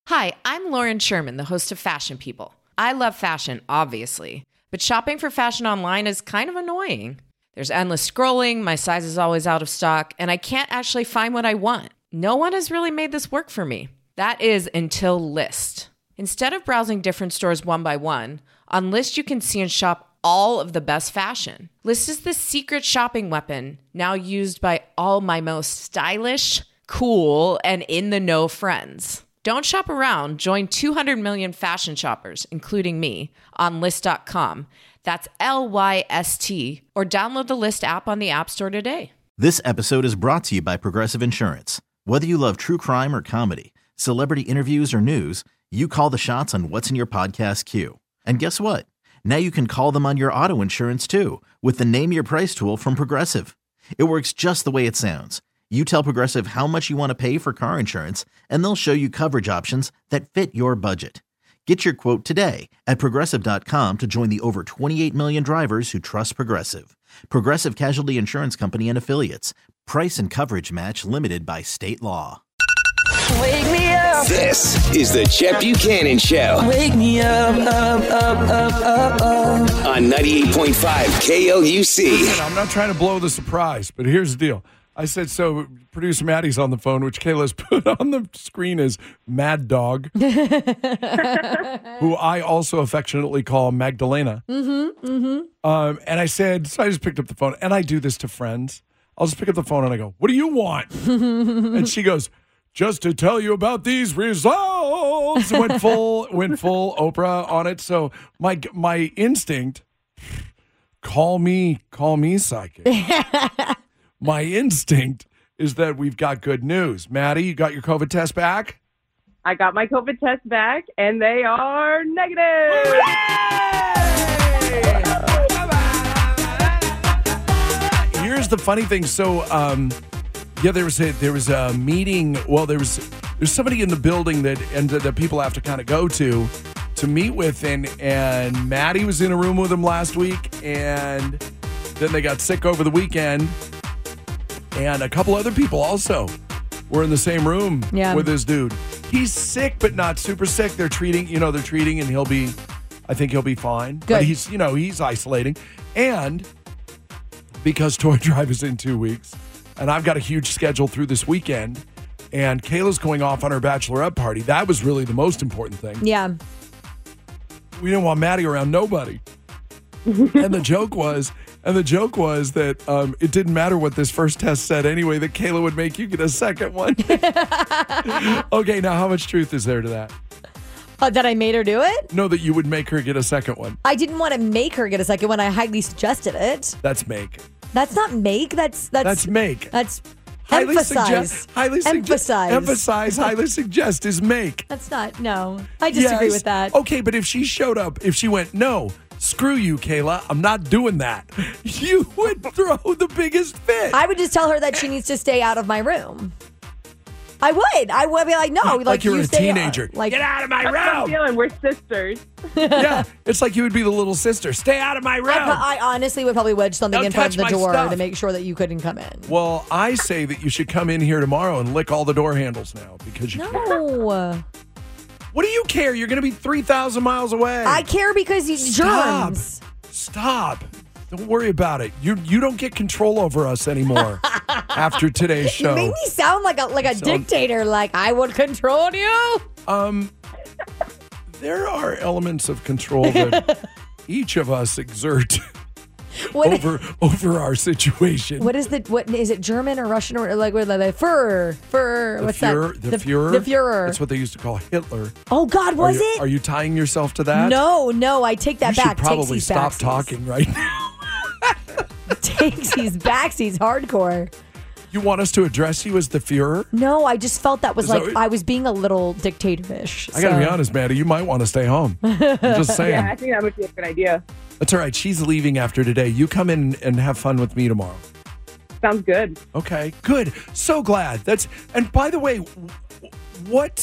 Hi, I'm Lauren Sherman, the host of Fashion People. I love fashion, obviously, but shopping for fashion online is kind of annoying. There's endless scrolling, my size is always out of stock, and I can't actually find what I want. No one has really made this work for me. That is until Lyst. Instead of browsing different stores one by one, on Lyst you can see and shop all of the best fashion. Lyst is the secret shopping weapon, now used by all my most stylish, cool, and in-the-know friends. Don't shop around. Join 200 million fashion shoppers, including me, on Lyst.com. That's Lyst, or download the Lyst app on the App Store today. This episode is brought to you by Progressive Insurance. Whether you love true crime or comedy, celebrity interviews or news, you call the shots on what's in your podcast queue. And guess what? Now you can call them on your auto insurance too, with the Name Your Price tool from Progressive. It works just the way it sounds. You tell Progressive how much you want to pay for car insurance, and they'll show you coverage options that fit your budget. Get your quote today at Progressive.com to join the over 28 million drivers who trust Progressive. Progressive Casualty Insurance Company and Affiliates. Price and coverage match limited by state law. Wake me up. This is the Chet Buchanan Show. Wake me up, up. On 98.5 KLUC. I'm not trying to blow the surprise, but here's the deal. I said, so producer Maddie's on the phone, which Kayla's put on the screen as Mad Dog, who I also affectionately call Magdalena. And I said, so I just picked up the phone, and I do this to friends. I'll just pick up the phone and I go, what do you want? And she goes, just to tell you about these results. Went full Oprah on it. So my instinct, call me psychic. My instinct is that we've got good news. Maddie, you got your COVID test back? I got my COVID test back, and they are negative. Here's the funny thing. So, there was a meeting. Well, there's somebody in the building that people have to kind of go to meet with, and Maddie was in a room with him last week, and then they got sick over the weekend. And a couple other people also were in the same room with this dude. He's sick, but not super sick. They're treating, and I think he'll be fine. Good. But he's isolating. And because Toy Drive is in 2 weeks, and I've got a huge schedule through this weekend, and Kayla's going off on her bachelorette party. That was really the most important thing. Yeah. We didn't want Maddie around nobody. And the joke was that it didn't matter what this first test said anyway, that Kayla would make you get a second one. Okay, now how much truth is there to that? That I made her do it? No, that you would make her get a second one. I didn't want to make her get a second one. I highly suggested it. That's make. That's not make. That's make. That's highly emphasize. Emphasize, highly suggest is make. That's not, no. I disagree with that. Okay, but if she went, no, screw you, Kayla, I'm not doing that, you would throw the biggest fit. I would just tell her that she needs to stay out of my room. I would be like, no. Like you're a teenager. Like, get out of my That's what I'm room. feeling. We're sisters. Yeah, it's like you would be the little sister. Stay out of my room. I honestly would probably wedge something Don't in front of touch the my door stuff. to make sure that you couldn't come in. Well, I say that you should come in here tomorrow and lick all the door handles now because you care. No. What do you care? You're going to be 3,000 miles away. I care because you germs. Stop. Don't worry about it. You don't get control over us anymore after today's show. You make me sound like a dictator, like I would control you. There are elements of control that each of us exert over our situation. What is it German or Russian or like what Führer? What's that? The Führer? The Führer. That's what they used to call Hitler. Oh God, was it? Are you tying yourself to that? No, I take that you back. You should probably stop backsies. talking right now. Takes these backsies hardcore. You want us to address you as the Führer? No, I just felt that was like I was being a little dictatorish. I gotta be honest, Maddie, you might want to stay home. I'm just saying. Yeah, I think that would be a good idea. That's all right. She's leaving after today. You come in and have fun with me tomorrow. Sounds good. Okay, good. So glad. And by the way, what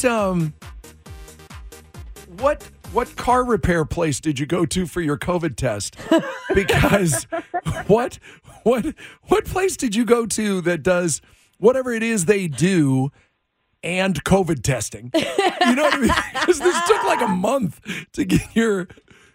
car repair place did you go to for your COVID test? Because what place did you go to that does whatever it is they do and COVID testing. You know what I mean? Because this took like a month to get your,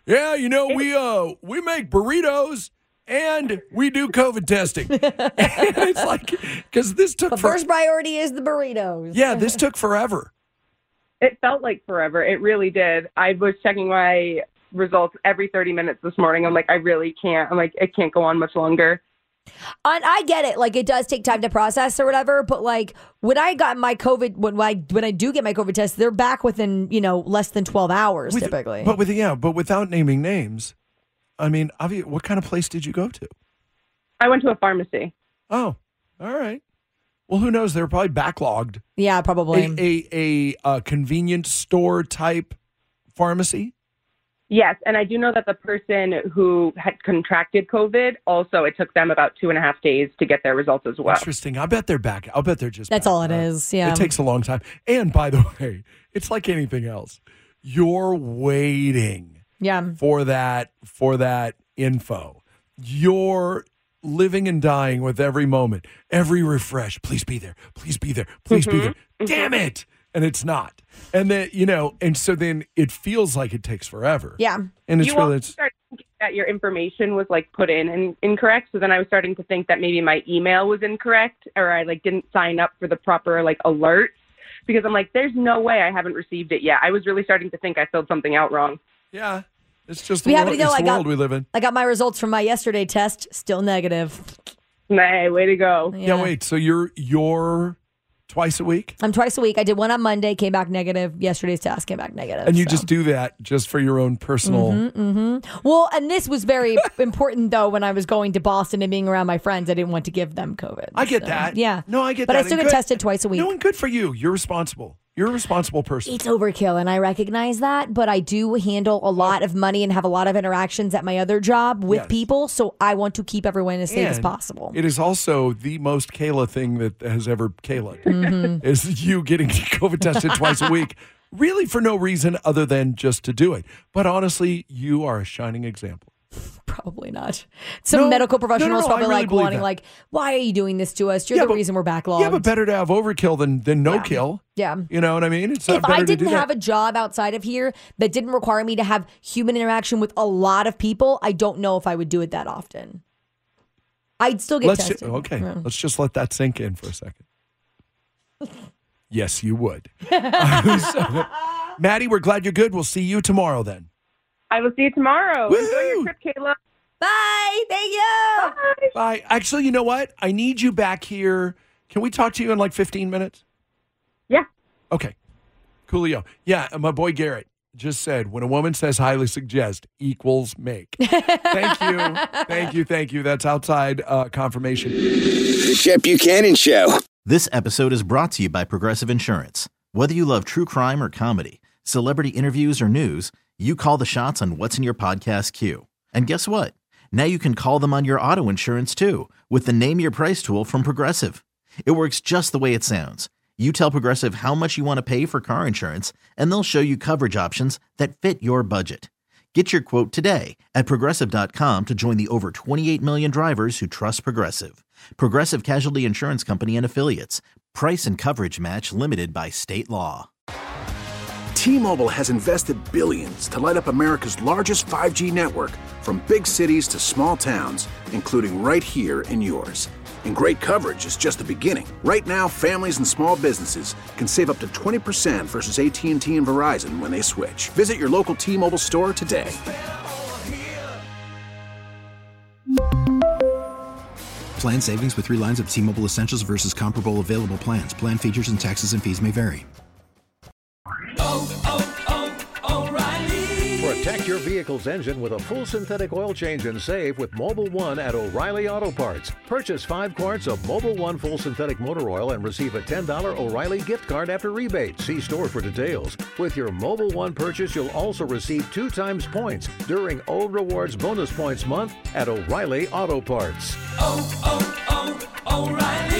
we make burritos and we do COVID testing. And it's like, because this took The first priority is the burritos. Yeah, this took forever. It felt like forever. It really did. I was checking my results every 30 minutes this morning. I'm like, I really can't. I'm like, it can't go on much longer. And I get it. Like, it does take time to process or whatever. But like, when I got my COVID, when I do get my COVID test, they're back within, less than 12 hours typically. But without naming names, I mean, what kind of place did you go to? I went to a pharmacy. Oh, all right. Well, who knows? They were probably backlogged. Yeah, probably. A convenience store type pharmacy? Yes, and I do know that the person who had contracted COVID, also it took them about 2.5 days to get their results as well. Interesting. I bet they're back. I'll bet they're just That's back. all it is, yeah. It takes a long time. And by the way, it's like anything else. You're waiting for that info. You're living and dying with every moment, every refresh. Please be there. Please be there. Please be there. Damn it. And it's not. And then, and so then it feels like it takes forever. Yeah. And it's really, started thinking that your information was like put in and incorrect. So then I was starting to think that maybe my email was incorrect, or I didn't sign up for the proper alerts, because I'm like, there's no way I haven't received it yet. I was really starting to think I filled something out wrong. Yeah. It's just the world we live in. I got my results from my yesterday test, still negative. Hey, way to go. Yeah, wait. So you're twice a week? I'm twice a week. I did one on Monday, came back negative. Yesterday's test came back negative. And you just do that just for your own personal... Well, and this was very important, though, when I was going to Boston and being around my friends. I didn't want to give them COVID. I get that. Yeah. No, I get but that. But I still get tested twice a week. No, and good for you. You're responsible. You're a responsible person. It's overkill, and I recognize that, but I do handle a lot of money and have a lot of interactions at my other job with people, so I want to keep everyone as safe as possible. It is also the most Kayla thing that has ever Kayla is you getting COVID tested twice a week, really for no reason other than just to do it. But honestly, you are a shining example. Probably not. Some medical professionals probably really wanting why are you doing this to us? You're the reason we're backlogged. Yeah, but better to have overkill than no kill. Yeah. You know what I mean? It's if better I didn't to do have that. a job outside of here that didn't require me to have human interaction with a lot of people, I don't know if I would do it that often. I'd still get tested. Let's just let that sink in for a second. Yes, you would. So, Maddie, we're glad you're good. We'll see you tomorrow then. I will see you tomorrow. Woo! Enjoy your trip, Kayla. Bye. Thank you. Bye. Bye. Actually, you know what? I need you back here. Can we talk to you in 15 minutes? Yeah. Okay. Coolio. Yeah, my boy Garrett just said, when a woman says highly suggest equals make. Thank you. That's outside confirmation. The Chet Buchanan Show. This episode is brought to you by Progressive Insurance. Whether you love true crime or comedy, celebrity interviews or news, you call the shots on what's in your podcast queue. And guess what? Now you can call them on your auto insurance too with the Name Your Price tool from Progressive. It works just the way it sounds. You tell Progressive how much you want to pay for car insurance, and they'll show you coverage options that fit your budget. Get your quote today at Progressive.com to join the over 28 million drivers who trust Progressive. Progressive Casualty Insurance Company and Affiliates. Price and coverage match limited by state law. T-Mobile has invested billions to light up America's largest 5G network, from big cities to small towns, including right here in yours. And great coverage is just the beginning. Right now, families and small businesses can save up to 20% versus AT&T and Verizon when they switch. Visit your local T-Mobile store today. Plan savings with 3 lines of T-Mobile Essentials versus comparable available plans. Plan features and taxes and fees may vary. Protect your vehicle's engine with a full synthetic oil change and save with Mobil 1 at O'Reilly Auto Parts. Purchase 5 quarts of Mobil 1 full synthetic motor oil and receive a $10 O'Reilly gift card after rebate. See store for details. With your Mobil 1 purchase, you'll also receive 2 times points during O Rewards Bonus Points Month at O'Reilly Auto Parts. O'Reilly.